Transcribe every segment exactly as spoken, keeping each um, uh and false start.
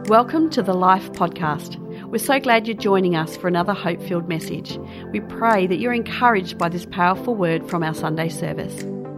Welcome to the Life Podcast. We're so glad you're joining us for another hope-filled message. We pray that you're encouraged by this powerful word from our Sunday service.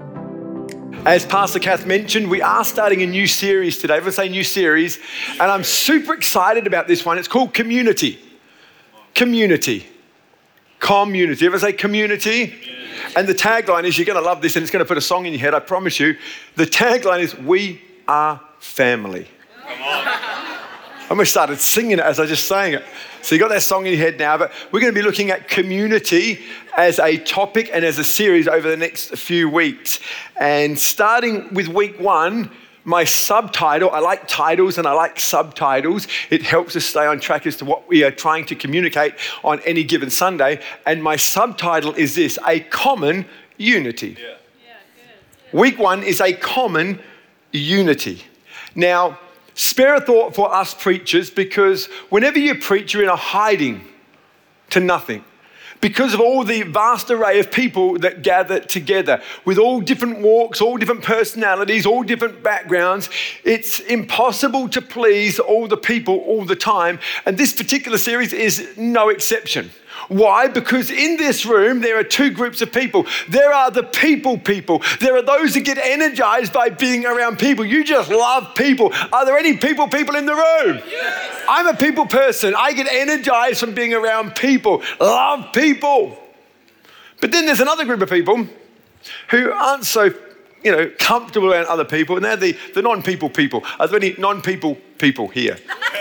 As Pastor Kath mentioned, we are starting a new series today. Everyone say new series. And I'm super excited about this one. It's called Community. Community. Community. Everyone say community. Community. And the tagline is, you're going to love this and it's going to put a song in your head, I promise you. The tagline is, we are family. Come on. I almost started singing it as I was just saying it. So you got that song in your head now, but we're going to be looking at community as a topic and as a series over the next few weeks. And starting with week one, my subtitle, I like titles and I like subtitles. It helps us stay on track as to what we are trying to communicate on any given Sunday. And my subtitle is this, a common unity. Yeah. Yeah, good. Week one is a common unity. Now, spare a thought for us preachers, because whenever you preach, you're in a hiding to nothing. Because of all the vast array of people that gather together with all different walks, all different personalities, all different backgrounds, it's impossible to please all the people all the time. And this particular series is no exception. Why? Because in this room, there are two groups of people. There are the people people. There are those that get energized by being around people. You just love people. Are there any people people in the room? Yes. I'm a people person. I get energized from being around people. Love people. But then there's another group of people who aren't so, you know, comfortable around other people, and they're the, the non-people people. Are there any non-people people here?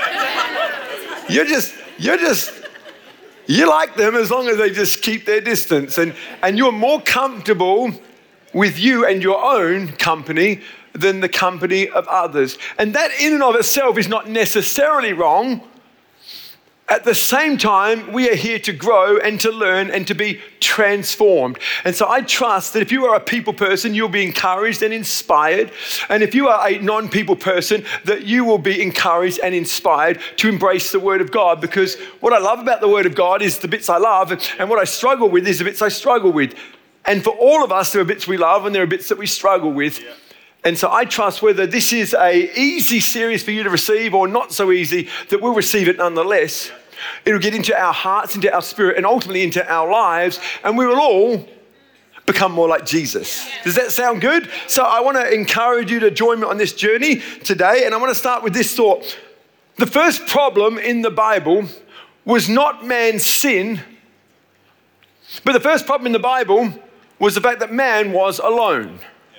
You're just, you're just... You like them as long as they just keep their distance, and, and you're more comfortable with you and your own company than the company of others. And that in and of itself is not necessarily wrong. At the same time, we are here to grow and to learn and to be transformed. And so I trust that if you are a people person, you'll be encouraged and inspired. And if you are a non-people person, that you will be encouraged and inspired to embrace the Word of God. Because what I love about the Word of God is the bits I love, and what I struggle with is the bits I struggle with. And for all of us, there are bits we love and there are bits that we struggle with. Yeah. And so I trust whether this is a easy series for you to receive or not so easy, that we'll receive it nonetheless. It'll get into our hearts, into our spirit, and ultimately into our lives, and we will all become more like Jesus. Does that sound good? So I want to encourage you to join me on this journey today, and I want to start with this thought. The first problem in the Bible was not man's sin, but the first problem in the Bible was the fact that man was alone.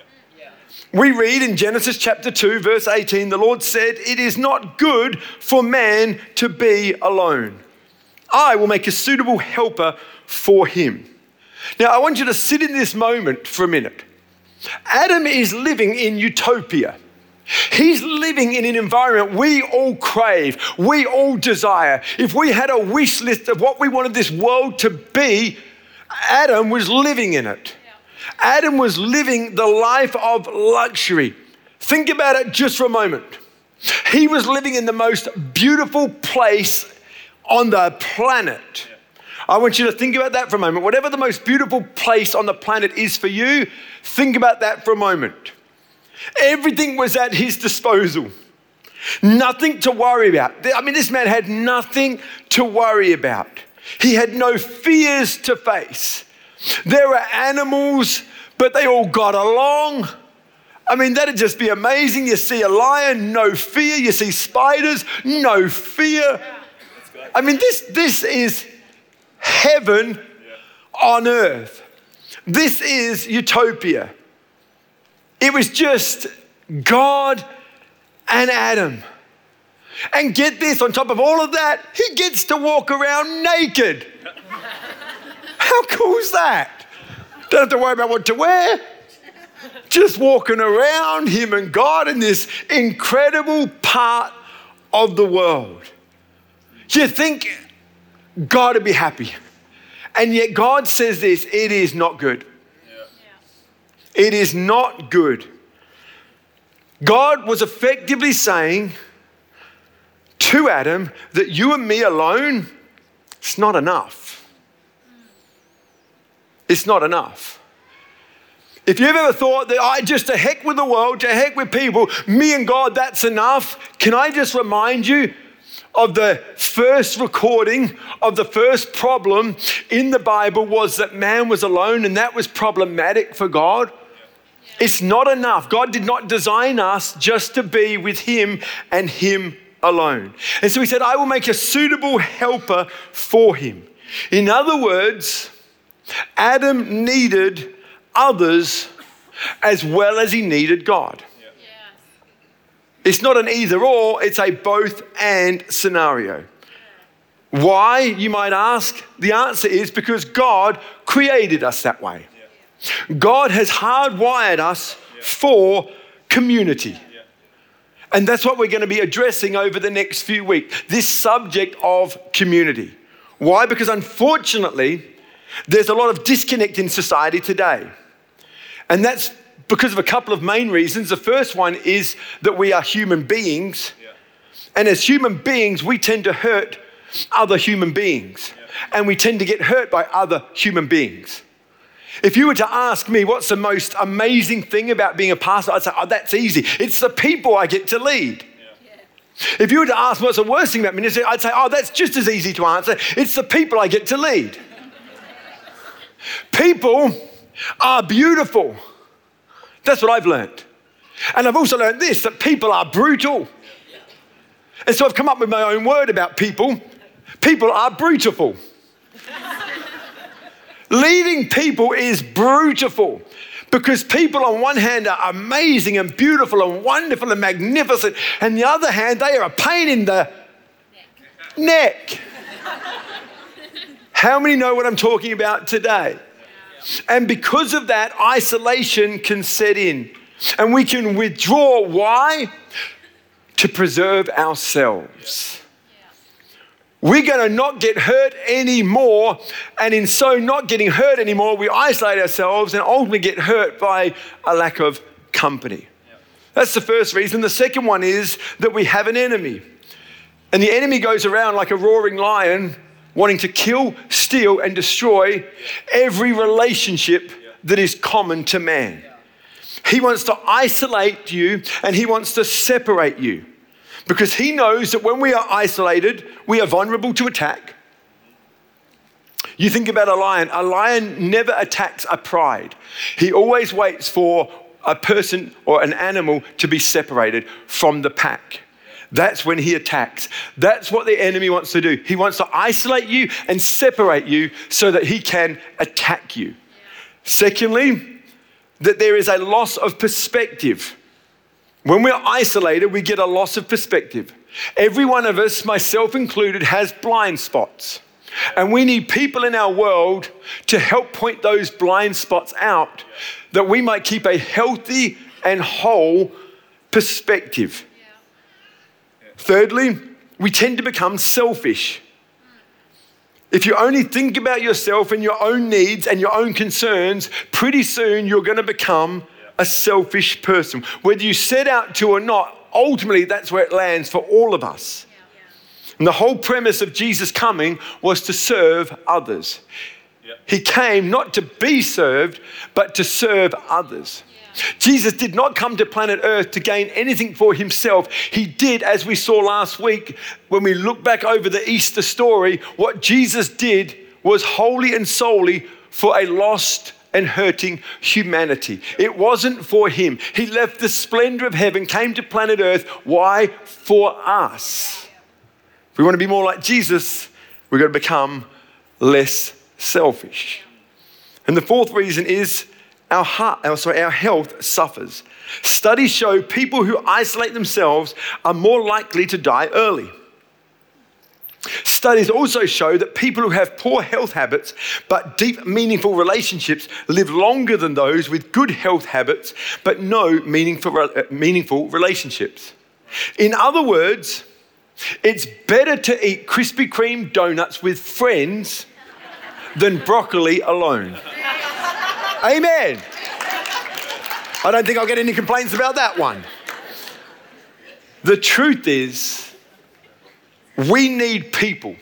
We read in Genesis chapter two, verse eighteen, the Lord said, "It is not good for man to be alone. I will make a suitable helper for him." Now, I want you to sit in this moment for a minute. Adam is living in utopia. He's living in an environment we all crave, we all desire. If we had a wish list of what we wanted this world to be, Adam was living in it. Adam was living the life of luxury. Think about it just for a moment. He was living in the most beautiful place on the planet. I want you to think about that for a moment. Whatever the most beautiful place on the planet is for you, think about that for a moment. Everything was at his disposal. Nothing to worry about. I mean, this man had nothing to worry about. He had no fears to face. There were animals, but they all got along. I mean, that'd just be amazing. You see a lion, no fear. You see spiders, no fear. I mean, this, this is heaven on earth. This is utopia. It was just God and Adam. And get this, on top of all of that, he gets to walk around naked. How cool is that? Don't have to worry about what to wear. Just walking around, him and God, in this incredible part of the world. You think God would be happy. And yet God says this, it is not good. Yeah. It is not good. God was effectively saying to Adam that you and me alone, it's not enough. It's not enough. If you've ever thought that I just to heck with the world, to heck with people, me and God, that's enough, can I just remind you of the first recording of the first problem in the Bible was that man was alone, and that was problematic for God. It's not enough. God did not design us just to be with him and him alone. And so he said, I will make a suitable helper for him. In other words, Adam needed others as well as he needed God. It's not an either or, it's a both and scenario. Why, you might ask? The answer is because God created us that way. God has hardwired us for community. And that's what we're going to be addressing over the next few weeks, this subject of community. Why? Because unfortunately, there's a lot of disconnect in society today. And that's because of a couple of main reasons. The first one is that we are human beings. Yeah. And as human beings, we tend to hurt other human beings. Yeah. And we tend to get hurt by other human beings. If you were to ask me what's the most amazing thing about being a pastor, I'd say, oh, that's easy. It's the people I get to lead. Yeah. If you were to ask what's the worst thing about ministry, I'd say, oh, that's just as easy to answer. It's the people I get to lead. People are beautiful. That's what I've learned. And I've also learned this, that people are brutal. And so I've come up with my own word about people. People are brutiful. Leading people is brutiful because people on one hand are amazing and beautiful and wonderful and magnificent. And the other hand, they are a pain in the neck. neck. How many know what I'm talking about today? And because of that, isolation can set in. And we can withdraw. Why? To preserve ourselves. We're going to not get hurt anymore. And in so not getting hurt anymore, we isolate ourselves and ultimately get hurt by a lack of company. That's the first reason. The second one is that we have an enemy. And the enemy goes around like a roaring lion, wanting to kill, steal, and destroy every relationship that is common to man. He wants to isolate you and he wants to separate you because he knows that when we are isolated, we are vulnerable to attack. You think about a lion. A lion never attacks a pride. He always waits for a person or an animal to be separated from the pack. That's when he attacks. That's what the enemy wants to do. He wants to isolate you and separate you so that he can attack you. Yeah. Secondly, that there is a loss of perspective. When we're isolated, we get a loss of perspective. Every one of us, myself included, has blind spots. And we need people in our world to help point those blind spots out that we might keep a healthy and whole perspective. Thirdly, we tend to become selfish. If you only think about yourself and your own needs and your own concerns, pretty soon you're going to become a selfish person. Whether you set out to or not, ultimately that's where it lands for all of us. And the whole premise of Jesus coming was to serve others. He came not to be served, but to serve others. Jesus did not come to planet Earth to gain anything for himself. He did, as we saw last week, when we look back over the Easter story, what Jesus did was wholly and solely for a lost and hurting humanity. It wasn't for him. He left the splendor of heaven, came to planet Earth. Why? For us. If we want to be more like Jesus, we've got to become less selfish. And the fourth reason is Our, heart, oh, sorry, our health suffers. Studies show people who isolate themselves are more likely to die early. Studies also show that people who have poor health habits but deep, meaningful relationships live longer than those with good health habits but no meaningful, meaningful relationships. In other words, it's better to eat Krispy Kreme donuts with friends than broccoli alone. Amen. I don't think I'll get any complaints about that one. The truth is, we need people.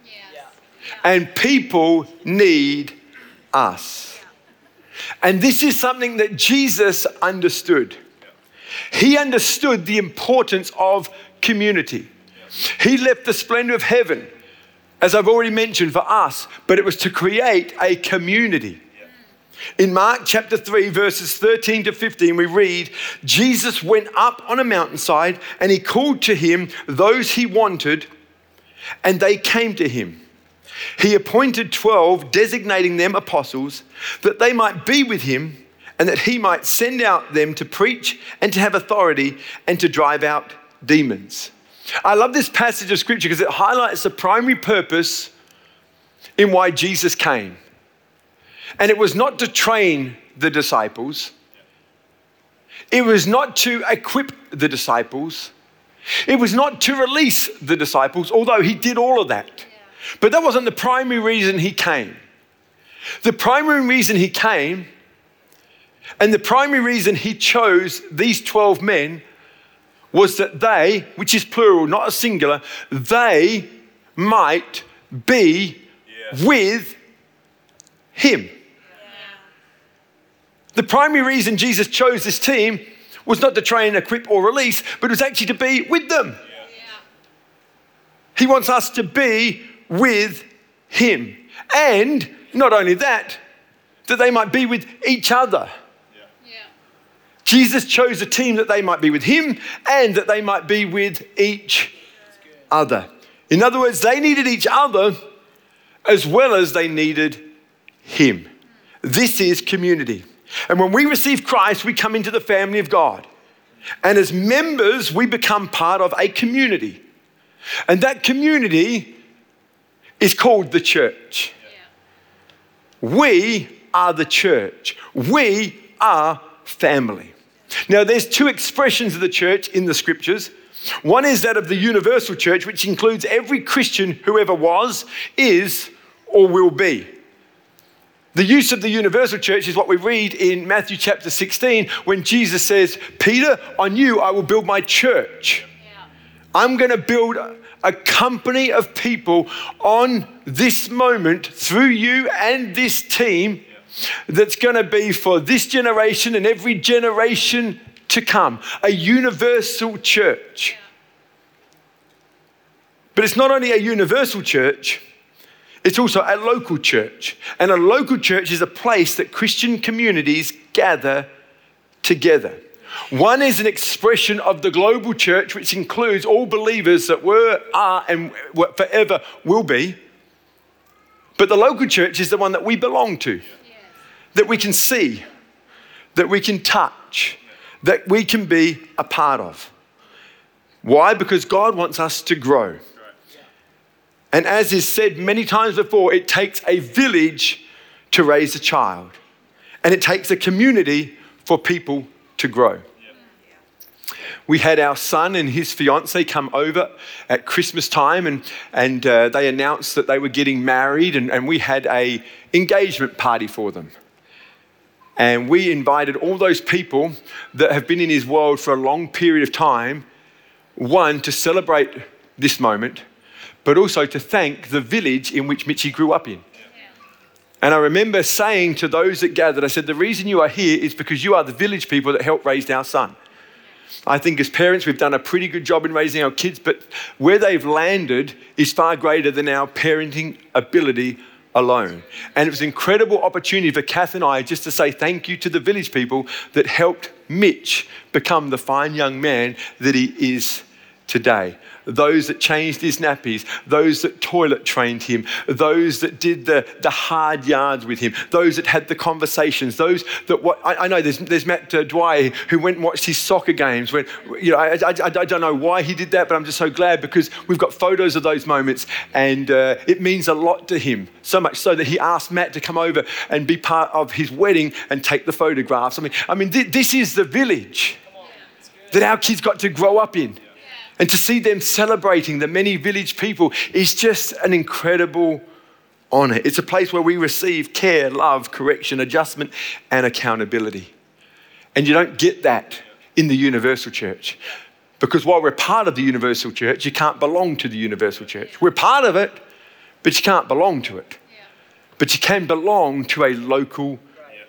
And people need us. And this is something that Jesus understood. He understood the importance of community. He left the splendor of heaven, as I've already mentioned, for us, but it was to create a community. In Mark chapter three, verses thirteen to fifteen, we read, Jesus went up on a mountainside and he called to him those he wanted, and they came to him. He appointed twelve, designating them apostles, that they might be with him and that he might send out them to preach and to have authority and to drive out demons. I love this passage of scripture because it highlights the primary purpose in why Jesus came. And it was not to train the disciples. It was not to equip the disciples. It was not to release the disciples, although he did all of that. But that wasn't the primary reason he came. The primary reason he came and the primary reason he chose these twelve men was that they, which is plural, not a singular, they might be yeah. with him. Yeah. The primary reason Jesus chose this team was not to train, equip, or release, but it was actually to be with them. Yeah. Yeah. He wants us to be with him. And not only that, that they might be with each other. Jesus chose a team that they might be with him and that they might be with each other. In other words, they needed each other as well as they needed him. This is community. And when we receive Christ, we come into the family of God. And as members, we become part of a community. And that community is called the church. We are the church. We are family. Now, there's two expressions of the church in the scriptures. One is that of the universal church, which includes every Christian who ever was, is, or will be. The use of the universal church is what we read in Matthew chapter sixteen when Jesus says, Peter, on you I will build my church. Yeah. I'm going to build a company of people on this moment through you and this team that's going to be for this generation and every generation to come. A universal church. But it's not only a universal church, it's also a local church. And a local church is a place that Christian communities gather together. One is an expression of the global church, which includes all believers that were, are, and forever will be. But the local church is the one that we belong to. That we can see, that we can touch, that we can be a part of. Why? Because God wants us to grow. And as is said many times before, it takes a village to raise a child. And it takes a community for people to grow. We had our son and his fiance come over at Christmas time and, and uh, they announced that they were getting married and, and we had a engagement party for them. And we invited all those people that have been in his world for a long period of time, one, to celebrate this moment, but also to thank the village in which Mitchie grew up in. Yeah. And I remember saying to those that gathered, I said, the reason you are here is because you are the village people that helped raise our son. I think as parents, we've done a pretty good job in raising our kids, but where they've landed is far greater than our parenting ability alone. And it was an incredible opportunity for Kath and I just to say thank you to the village people that helped Mitch become the fine young man that he is today. Those that changed his nappies, those that toilet trained him, those that did the, the hard yards with him, those that had the conversations, those that, what, I, I know there's, there's Matt uh, Dwyer who went and watched his soccer games. When, you know, I, I, I don't know why he did that, but I'm just so glad because we've got photos of those moments and uh, it means a lot to him. So much so that he asked Matt to come over and be part of his wedding and take the photographs. I mean, I mean th- this is the village that our kids got to grow up in. And to see them celebrating the many village people is just an incredible honor. It's a place where we receive care, love, correction, adjustment, and accountability. And you don't get that in the universal church. Because while we're part of the universal church, you can't belong to the universal church. We're part of it, but you can't belong to it. But you can belong to a local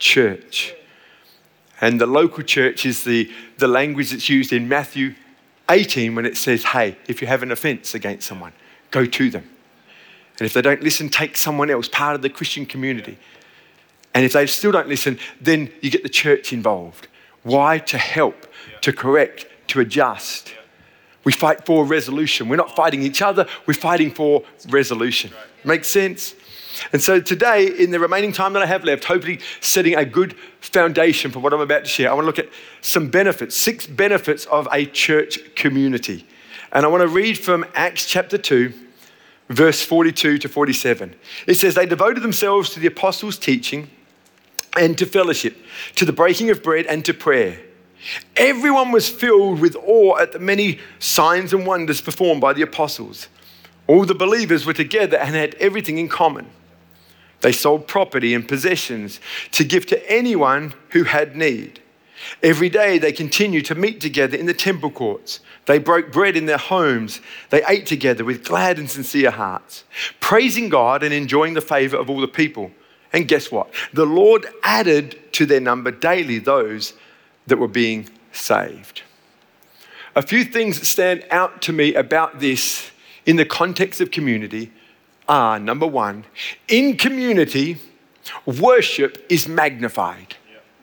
church. And the local church is the, the language that's used in Matthew eighteen when it says, hey, if you have an offense against someone, go to them. And if they don't listen, take someone else, part of the Christian community. And if they still don't listen, then you get the church involved. Why? To help, to correct, to adjust. We fight for resolution. We're not fighting each other, we're fighting for resolution. Makes sense? And so today, in the remaining time that I have left, hopefully setting a good foundation for what I'm about to share, I want to look at some benefits, six benefits of a church community. And I want to read from Acts chapter two, verse forty-two to forty-seven. It says, they devoted themselves to the apostles' teaching and to fellowship, to the breaking of bread and to prayer. Everyone was filled with awe at the many signs and wonders performed by the apostles. All the believers were together and had everything in common. They sold property and possessions to give to anyone who had need. Every day they continued to meet together in the temple courts. They broke bread in their homes. They ate together with glad and sincere hearts, praising God and enjoying the favor of all the people. And guess what? The Lord added to their number daily those that were being saved. A few things that stand out to me about this in the context of community are, number one, in community, worship is magnified.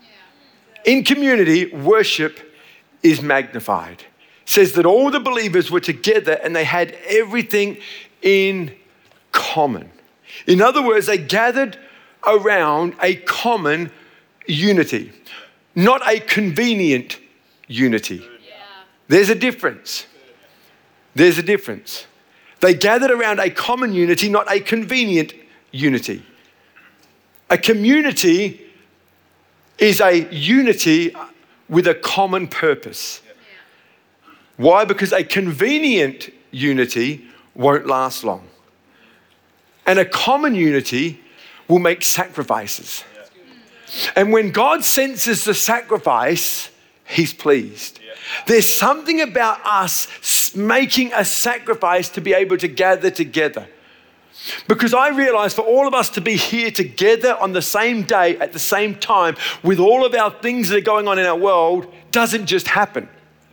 In community, worship is magnified. It says that all the believers were together and they had everything in common. In other words, they gathered around a common unity, not a convenient unity. There's a difference. There's a difference. They gathered around a common unity, not a convenient unity. A community is a unity with a common purpose. Why? Because a convenient unity won't last long. And a common unity will make sacrifices. And when God senses the sacrifice, he's pleased. There's something about us making a sacrifice to be able to gather together. Because I realize for all of us to be here together on the same day at the same time with all of our things that are going on in our world doesn't just happen.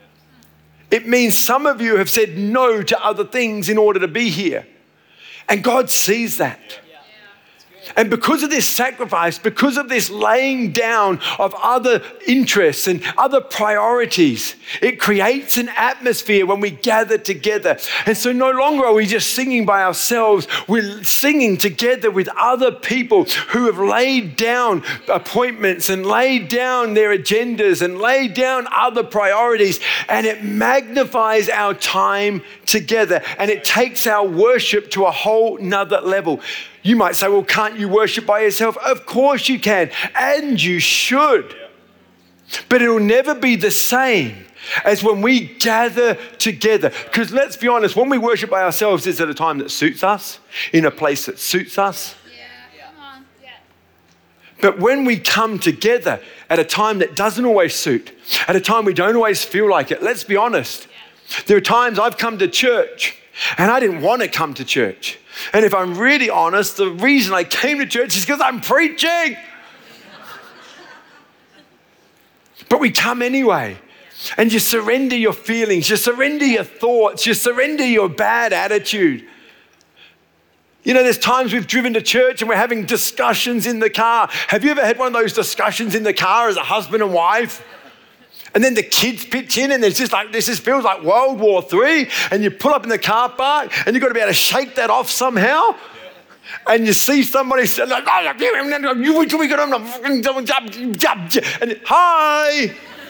It means some of you have said no to other things in order to be here. And God sees that. And because of this sacrifice, because of this laying down of other interests and other priorities, it creates an atmosphere when we gather together. And so no longer are we just singing by ourselves, we're singing together with other people who have laid down appointments and laid down their agendas and laid down other priorities. And it magnifies our time together and it takes our worship to a whole nother level. You might say, well, can't you worship by yourself? Of course you can, and you should. But it'll never be the same as when we gather together. Because let's be honest, when we worship by ourselves, it's at a time that suits us, in a place that suits us. Yeah, come on. Yeah. But when we come together at a time that doesn't always suit, at a time we don't always feel like it, let's be honest. There are times I've come to church and I didn't want to come to church. And if I'm really honest, the reason I came to church is because I'm preaching. But we come anyway. And you surrender your feelings, you surrender your thoughts, you surrender your bad attitude. You know, there's times we've driven to church and we're having discussions in the car. Have you ever had one of those discussions in the car as a husband and wife? And then the kids pitch in and there's just like, this just feels like World War Three. And you pull up in the car park and you've got to be able to shake that off somehow. And you see somebody say, like, and hi.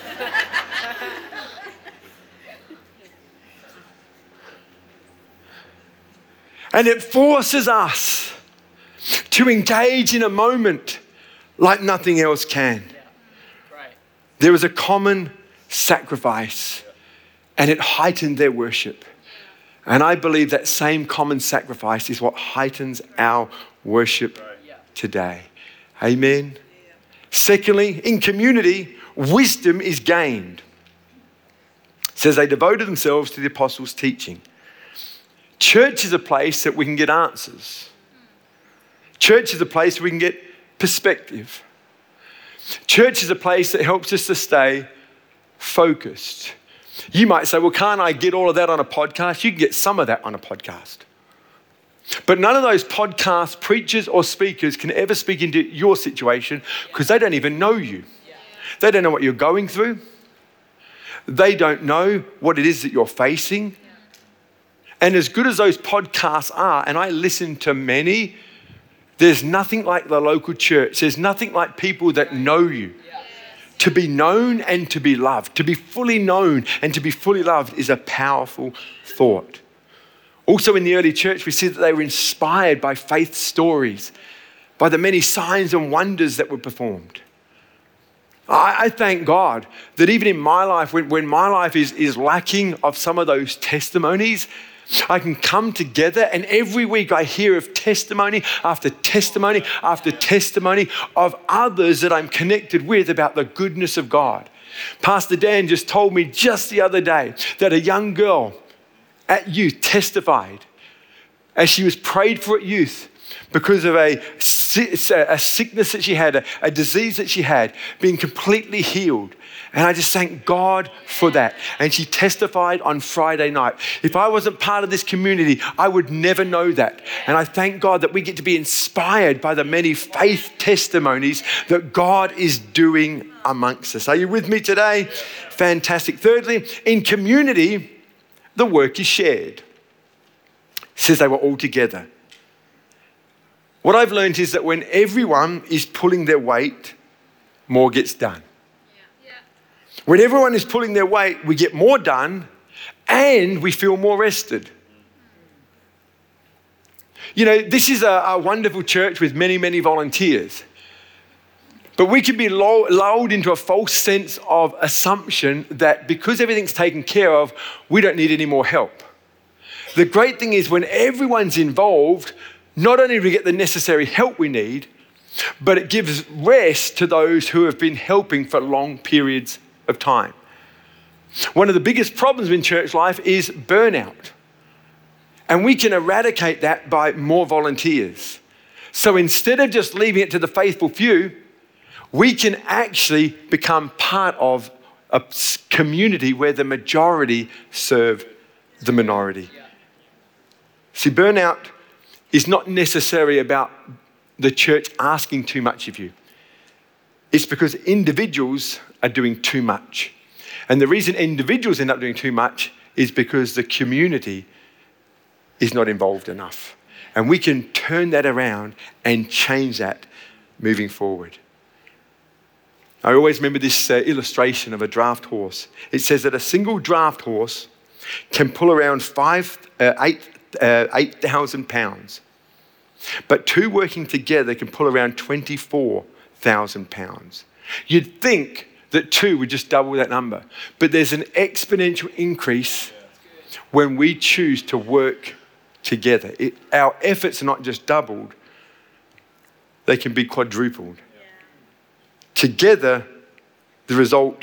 And it forces us to engage in a moment like nothing else can. There was a common sacrifice and it heightened their worship. And I believe that same common sacrifice is what heightens our worship today. Amen. Secondly, in community, wisdom is gained. It says they devoted themselves to the apostles' teaching. Church is a place that we can get answers. Church is a place where we can get perspective. Church is a place that helps us to stay focused. You might say, well, can't I get all of that on a podcast? You can get some of that on a podcast. But none of those podcast preachers or speakers can ever speak into your situation because they don't even know you. They don't know what you're going through. They don't know what it is that you're facing. And as good as those podcasts are, and I listen to many, there's nothing like the local church. There's nothing like people that know you. To be known and to be loved, to be fully known and to be fully loved is a powerful thought. Also in the early church, we see that they were inspired by faith stories, by the many signs and wonders that were performed. I, I thank God that even in my life, when, when my life is, is lacking of some of those testimonies, I can come together and every week I hear of testimony after testimony after testimony of others that I'm connected with about the goodness of God. Pastor Dan just told me just the other day that a young girl at youth testified as she was prayed for at youth because of a, a sickness that she had, a, a disease that she had, being completely healed. And I just thank God for that. And she testified on Friday night. If I wasn't part of this community, I would never know that. And I thank God that we get to be inspired by the many faith testimonies that God is doing amongst us. Are you with me today? Fantastic. Thirdly, in community, the work is shared. It says they were all together. What I've learned is that when everyone is pulling their weight, more gets done. Yeah. Yeah. When everyone is pulling their weight, we get more done and we feel more rested. You know, this is a, a wonderful church with many, many volunteers. But we can be lulled into a false sense of assumption that because everything's taken care of, we don't need any more help. The great thing is when everyone's involved, not only do we get the necessary help we need, but it gives rest to those who have been helping for long periods of time. One of the biggest problems in church life is burnout. And we can eradicate that by more volunteers. So instead of just leaving it to the faithful few, we can actually become part of a community where the majority serve the minority. See, burnout is not necessarily about the church asking too much of you. It's because individuals are doing too much. And the reason individuals end up doing too much is because the community is not involved enough. And we can turn that around and change that moving forward. I always remember this uh, illustration of a draft horse. It says that a single draft horse can pull around five, uh, eight, uh, eight thousand pounds, but two working together can pull around twenty-four thousand pounds. You'd think that two would just double that number, but there's an exponential increase when we choose to work together. It, our efforts are not just doubled, they can be quadrupled. Together, the result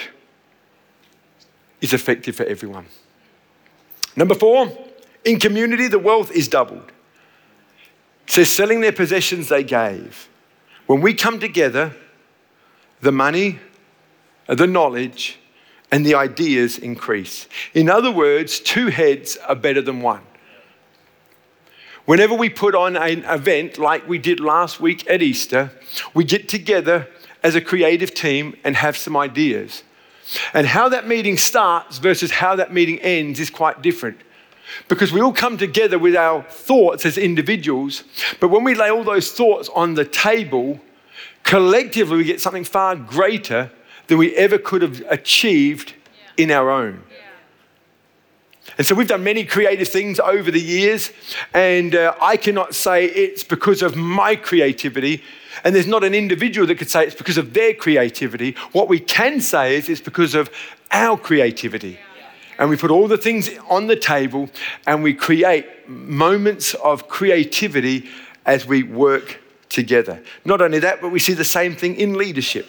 is effective for everyone. Number four, in community, the wealth is doubled. It says, selling their possessions they gave. When we come together, the money, the knowledge, and the ideas increase. In other words, two heads are better than one. Whenever we put on an event like we did last week at Easter, we get together as a creative team and have some ideas. And how that meeting starts versus how that meeting ends is quite different. Because we all come together with our thoughts as individuals, but when we lay all those thoughts on the table, collectively we get something far greater than we ever could have achieved yeah. in our own. Yeah. And so we've done many creative things over the years, and uh, I cannot say it's because of my creativity, and there's not an individual that could say it's because of their creativity. What we can say is it's because of our creativity. Yeah. And we put all the things on the table, and we create moments of creativity as we work together. Not only that, but we see the same thing in leadership.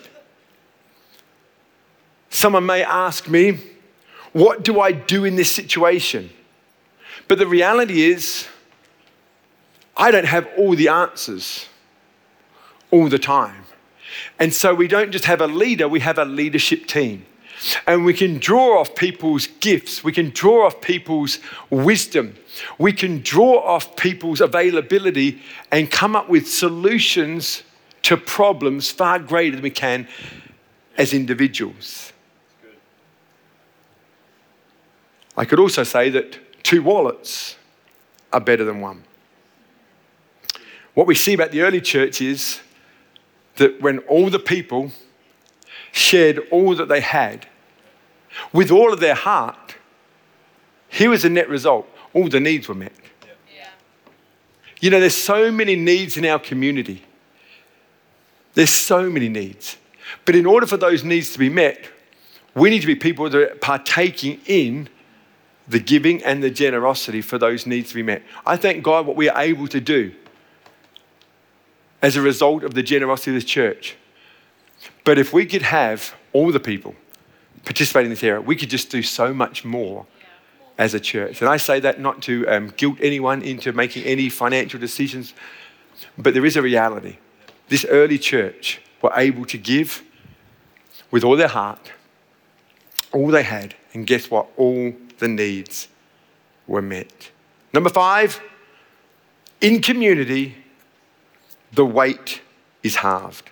Someone may ask me, what do I do in this situation? But the reality is, I don't have all the answers all the time. And so we don't just have a leader, we have a leadership team. And we can draw off people's gifts. We can draw off people's wisdom. We can draw off people's availability and come up with solutions to problems far greater than we can as individuals. I could also say that two wallets are better than one. What we see about the early church is that when all the people shared all that they had with all of their heart, here was the net result. All the needs were met. Yeah. You know, there's so many needs in our community. There's so many needs. But in order for those needs to be met, we need to be people that are partaking in the giving and the generosity for those needs to be met. I thank God what we are able to do as a result of the generosity of this church. But if we could have all the people participate in this area, we could just do so much more as a church. And I say that not to um, guilt anyone into making any financial decisions, but there is a reality. This early church were able to give with all their heart, all they had, and guess what? All the needs were met. Number five, in community, the weight is halved.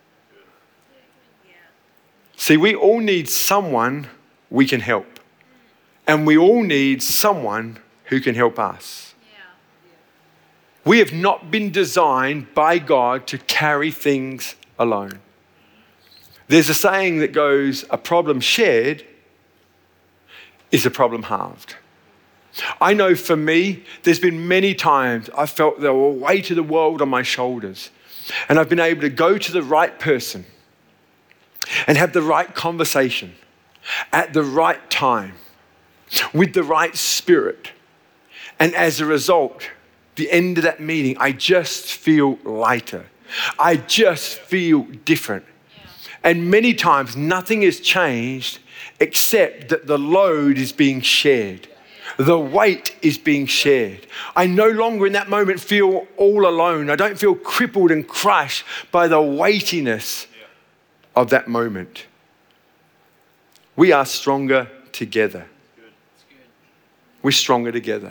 See, we all need someone we can help. And we all need someone who can help us. Yeah. We have not been designed by God to carry things alone. There's a saying that goes, a problem shared is a problem halved. I know for me, there's been many times I felt the weight of the world on my shoulders. And I've been able to go to the right person and have the right conversation at the right time with the right spirit. And as a result, the end of that meeting, I just feel lighter. I just feel different. Yeah. And many times nothing has changed except that the load is being shared. The weight is being shared. I no longer in that moment feel all alone. I don't feel crippled and crushed by the weightiness of that moment. We are stronger together. We're stronger together.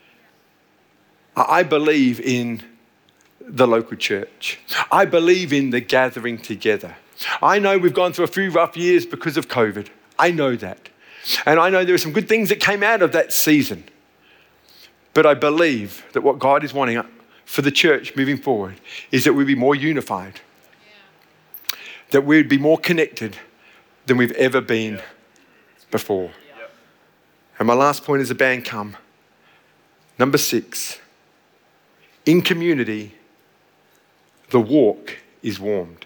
I believe in the local church. I believe in the gathering together. I know we've gone through a few rough years because of COVID. I know that. And I know there are some good things that came out of that season. But I believe that what God is wanting for the church moving forward is that we be more unified. Yeah. That we'd be more connected than we've ever been yeah. before. Yeah. And my last point is the band come. Number six, in community, the walk is warmed.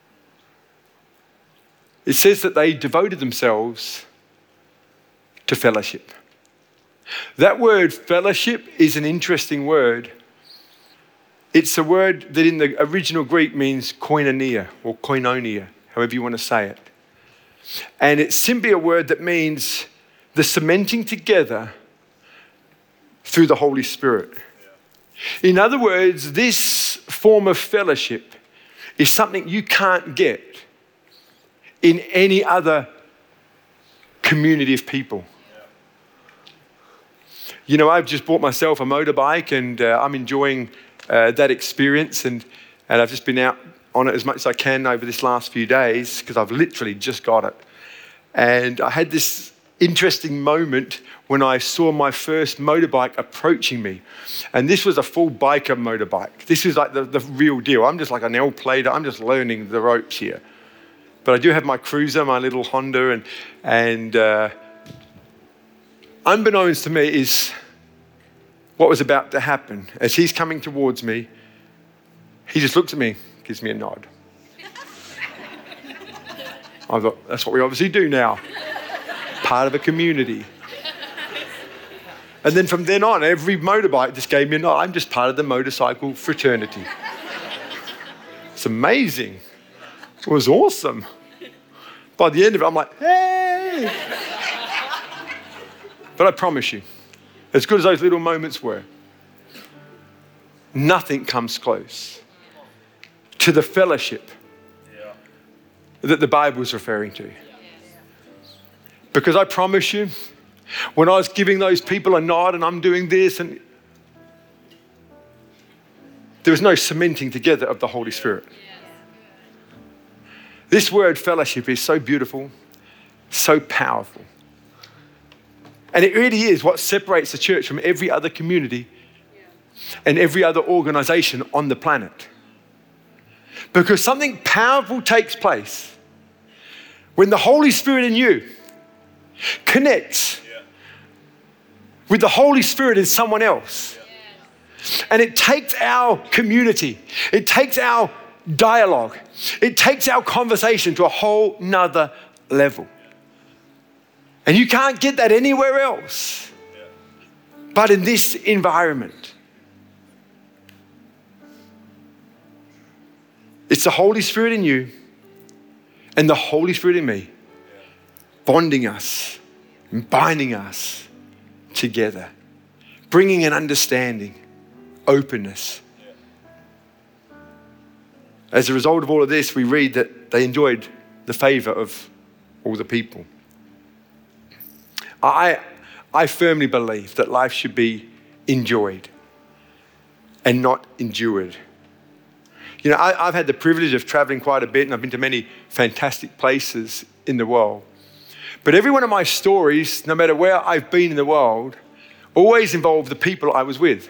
It says that they devoted themselves to fellowship. That word fellowship is an interesting word. It's a word that in the original Greek means koinonia or koinonia, however you want to say it. And it's simply a word that means the cementing together through the Holy Spirit. In other words, this form of fellowship is something you can't get in any other community of people. You know, I've just bought myself a motorbike and uh, I'm enjoying uh, that experience and, and I've just been out on it as much as I can over this last few days because I've literally just got it. And I had this interesting moment when I saw my first motorbike approaching me. And this was a full biker motorbike. This is like the, the real deal. I'm just like an L-plater. I'm just learning the ropes here. But I do have my cruiser, my little Honda, and, and uh, unbeknownst to me is what was about to happen. As he's coming towards me, he just looks at me, gives me a nod. I thought, that's what we obviously do now. Part of a community. And then from then on, every motorbike just gave me a nod. I'm just part of the motorcycle fraternity. It's amazing. It was awesome. By the end of it, I'm like, hey. But I promise you, as good as those little moments were, nothing comes close to the fellowship that the Bible is referring to. Because I promise you, when I was giving those people a nod and I'm doing this, and there was no cementing together of the Holy Spirit. This word fellowship is so beautiful, so powerful. And it really is what separates the church from every other community and every other organization on the planet. Because something powerful takes place when the Holy Spirit in you connects with the Holy Spirit in someone else. And it takes our community, it takes our dialogue, it takes our conversation to a whole nother level. And you can't get that anywhere else but in this environment. It's the Holy Spirit in you and the Holy Spirit in me bonding us and binding us together, bringing an understanding, openness. As a result of all of this, we read that they enjoyed the favor of all the people. I, I firmly believe that life should be enjoyed and not endured. You know, I, I've had the privilege of traveling quite a bit, and I've been to many fantastic places in the world. But every one of my stories, no matter where I've been in the world, always involved the people I was with.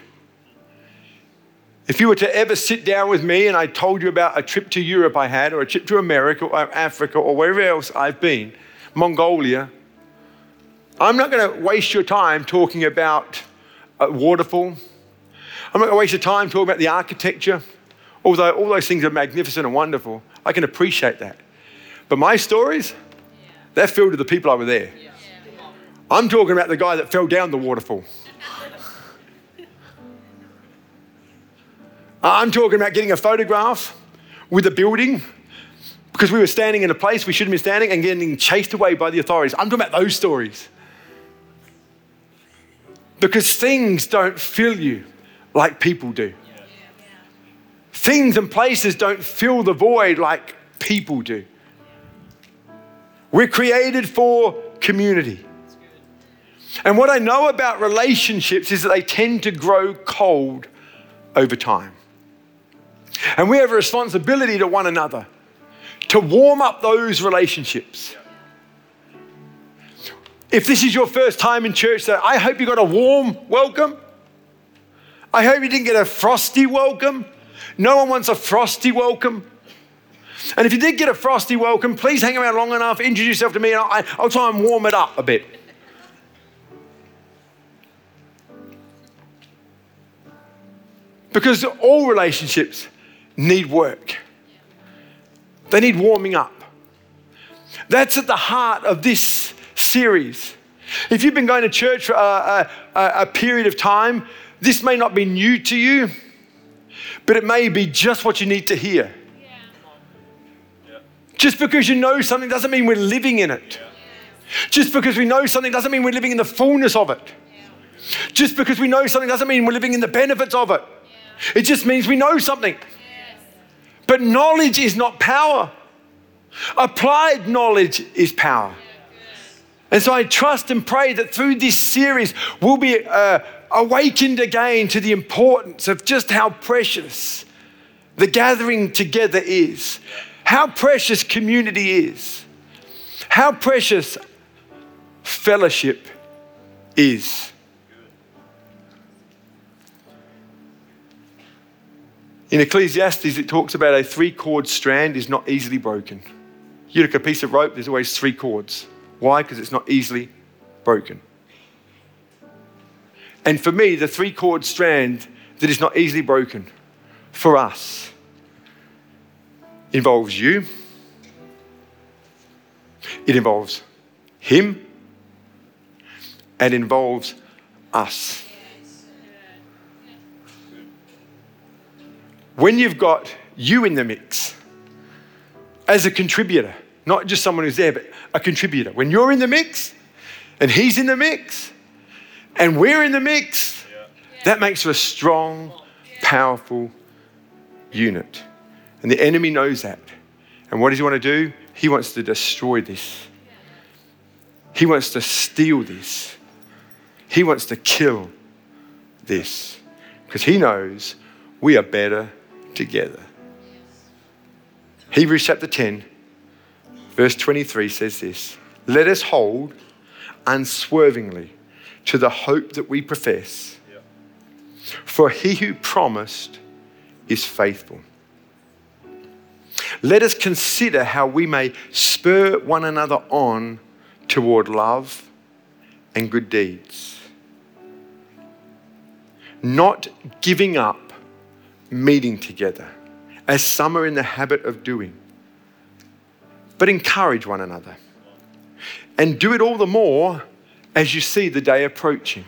If you were to ever sit down with me and I told you about a trip to Europe I had, or a trip to America or Africa or wherever else I've been, Mongolia, I'm not going to waste your time talking about a waterfall. I'm not going to waste your time talking about the architecture. Although all those things are magnificent and wonderful, I can appreciate that. But my stories, they're filled with the people over there. I'm talking about the guy that fell down the waterfall. I'm talking about getting a photograph with a building because we were standing in a place we shouldn't be standing and getting chased away by the authorities. I'm talking about those stories. Because things don't fill you like people do. Things and places don't fill the void like people do. We're created for community. And what I know about relationships is that they tend to grow cold over time. And we have a responsibility to one another to warm up those relationships. If this is your first time in church, so I hope you got a warm welcome. I hope you didn't get a frosty welcome. No one wants a frosty welcome. And if you did get a frosty welcome, please hang around long enough, introduce yourself to me, and I'll, I'll try and warm it up a bit. Because all relationships need work. They need warming up. That's at the heart of this series. If you've been going to church for a, a, a period of time, this may not be new to you, but it may be just what you need to hear. Yeah. Just because you know something doesn't mean we're living in it. Yeah. Just because we know something doesn't mean we're living in the fullness of it. Yeah. Just because we know something doesn't mean we're living in the benefits of it. Yeah. It just means we know something. Yes. But knowledge is not power. Applied knowledge is power. And so I trust and pray that through this series, we'll be uh, awakened again to the importance of just how precious the gathering together is, how precious community is, how precious fellowship is. In Ecclesiastes, it talks about a three-cord strand is not easily broken. You look at a piece of rope, there's always three cords. Why? Because it's not easily broken. And for me, the three-cord strand that is not easily broken for us involves you, it involves him, and involves us. When you've got you in the mix as a contributor, not just someone who's there, but a contributor. When you're in the mix and he's in the mix and we're in the mix, yeah. that makes for a strong, powerful unit. And the enemy knows that. And what does he want to do? He wants to destroy this. He wants to steal this. He wants to kill this because he knows we are better together. Hebrews chapter ten, verse twenty-three says this: let us hold unswervingly to the hope that we profess, for he who promised is faithful. Let us consider how we may spur one another on toward love and good deeds, not giving up meeting together, as some are in the habit of doing, but encourage one another. And do it all the more as you see the day approaching.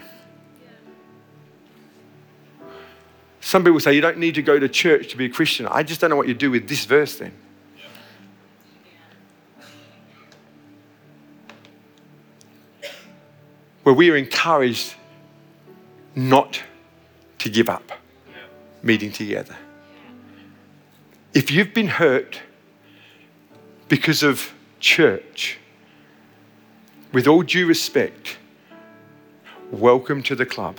Some people say you don't need to go to church to be a Christian. I just don't know what you do with this verse then. Where we are encouraged not to give up meeting together. If you've been hurt because of church, with all due respect, welcome to the club.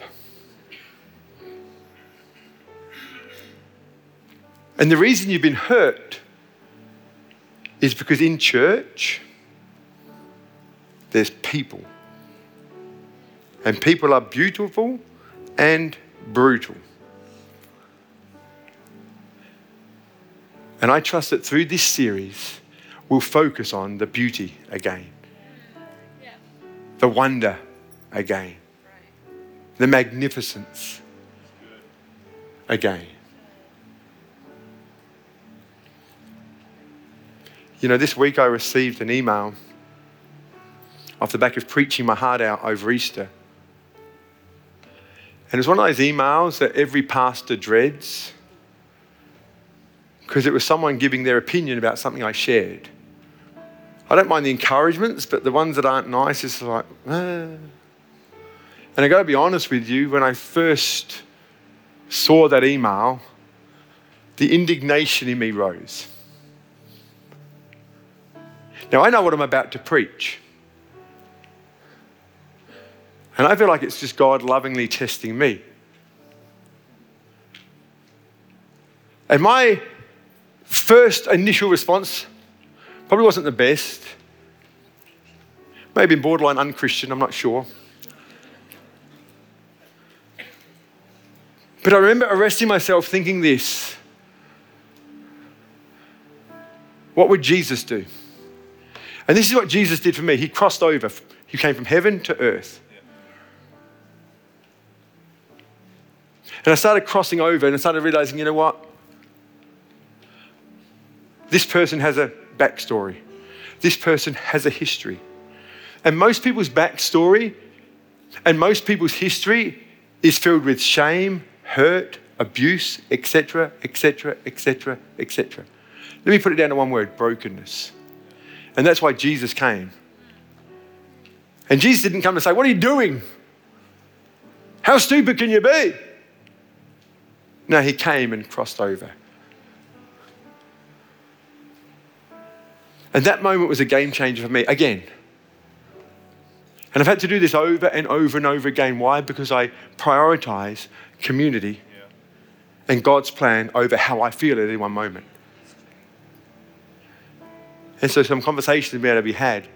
And the reason you've been hurt is because in church, there's people. And people are beautiful and brutal. And I trust that through this series, we'll focus on the beauty again. Yeah. The wonder again. Right. The magnificence again. You know, this week I received an email off the back of preaching my heart out over Easter. And it's one of those emails that every pastor dreads because it was someone giving their opinion about something I shared. I don't mind the encouragements, but the ones that aren't nice, it's like, ah. And I got to be honest with you, when I first saw that email, the indignation in me rose. Now, I know what I'm about to preach. And I feel like it's just God lovingly testing me. And my first initial response probably wasn't the best. Maybe borderline unchristian, I'm not sure. But I remember arresting myself thinking this: what would Jesus do? And this is what Jesus did for me. He crossed over. He came from heaven to earth. And I started crossing over and I started realizing, you know what? This person has a backstory. This person has a history. And most people's backstory and most people's history is filled with shame, hurt, abuse, et cetera, et cetera, et cetera, et cetera. Let me put it down to one word: brokenness. And that's why Jesus came. And Jesus didn't come to say, what are you doing? How stupid can you be? No, he came and crossed over. And that moment was a game changer for me, again. And I've had to do this over and over and over again. Why? Because I prioritize community yeah. and God's plan over how I feel at any one moment. And so some conversations have been able to be had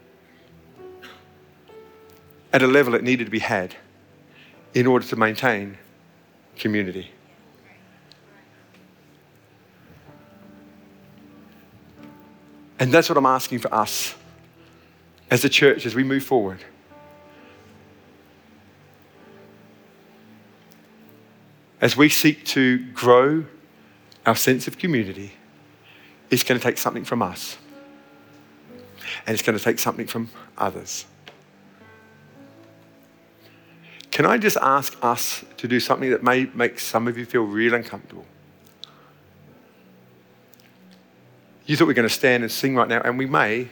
at a level it needed to be had in order to maintain community. And that's what I'm asking for us as a church as we move forward. As we seek to grow our sense of community, it's going to take something from us. And it's going to take something from others. Can I just ask us to do something that may make some of you feel real uncomfortable? You thought we were going to stand and sing right now, and we may.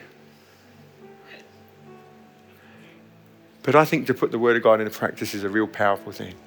But I think to put the Word of God into practice is a real powerful thing.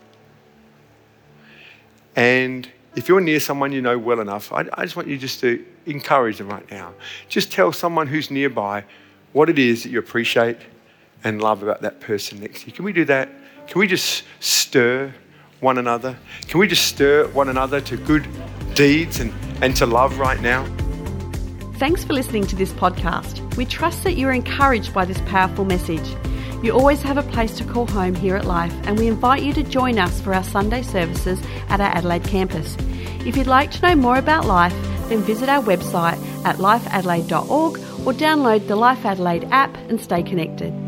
And if you're near someone you know well enough, I, I just want you just to encourage them right now. Just tell someone who's nearby what it is that you appreciate and love about that person next to you? Can we do that? Can we just stir one another? Can we just stir one another to good deeds and, and to love right now? Thanks for listening to this podcast. We trust that you're encouraged by this powerful message. You always have a place to call home here at Life, and we invite you to join us for our Sunday services at our Adelaide campus. If you'd like to know more about Life, then visit our website at life adelaide dot org or download the Life Adelaide app and stay connected.